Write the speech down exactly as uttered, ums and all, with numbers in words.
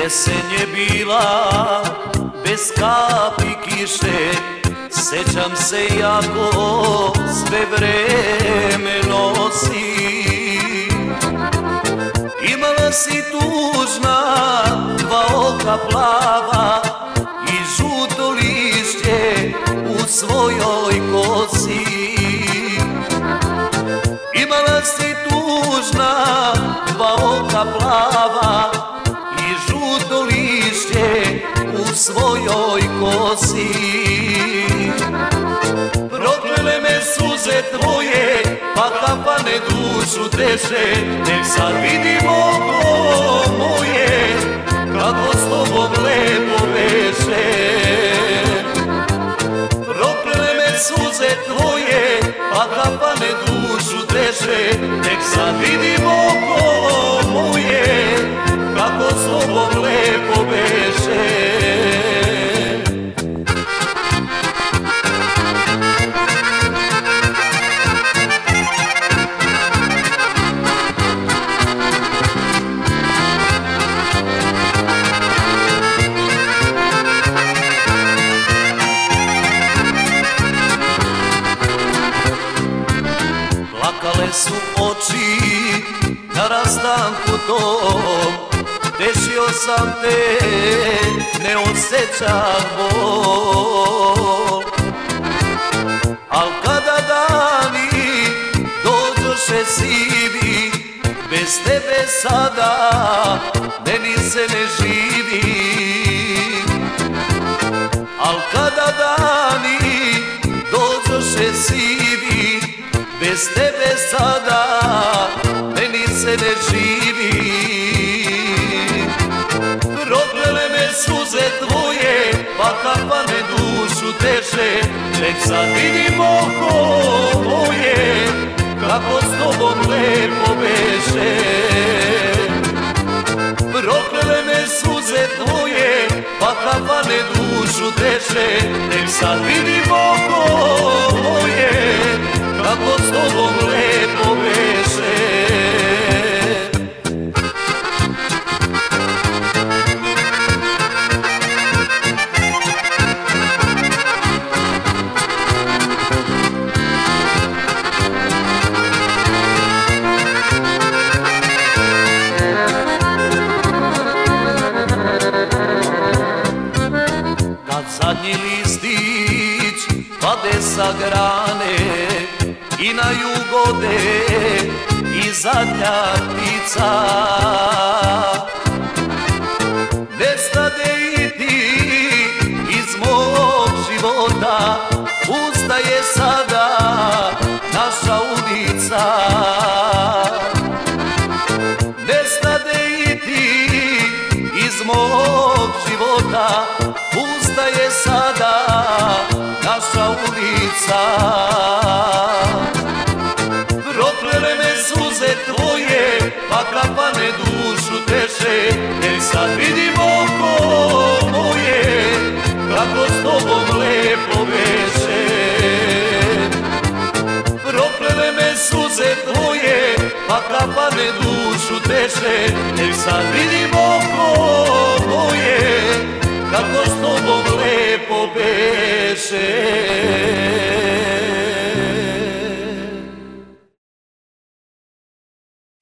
Jesen je bila bez kapi kiše, sećam se jako sve vreme nosi. Imala si tužna dva oka plava i žuto lišće u svojoj kosi. Imala si tužna dva oka plava i žuto lišće u svojoj kosi. Proklele me suze tvoje, pa kapane dušu teše, nek sad vidim oko moje, kako s tobom lepo beše. Proklele me suze tvoje, pa kapane dušu teše, nek sad vidim oko moje, kako s tobom lepo beše. Plakale su oči na rastanku tom, tešio sam te, ne osjećam bol. Al kada dani dođoše sivi, bez tebe sada meni se ne živi. Al kada dani dođoše sivi, bez tebe sada meni se ne živi. Proklele me suze tvoje, pa kapane dušu teše, nek sad vidim oko moje, kako s tobom lepo beše. Proklele me suze tvoje, pa kapane dušu teše, nek sad vidim oko moje, kako s tobom lepo beše. Kad zadnji listić pade sa grane i na jug ode i zadnja ptica, nestade i ti iz mog života, ustaje sada naša ulica. Nestade i ti iz mog života, ustaje sada naša ulica. Proklele me suze tvoje, pa kapane dušu teše, nek sad vidim oko moje, kako s tobom lepo beše. Proklele me suze tvoje, pa kapane dušu teše, nek sad vidim oko moje, kako s tobom lepo beše.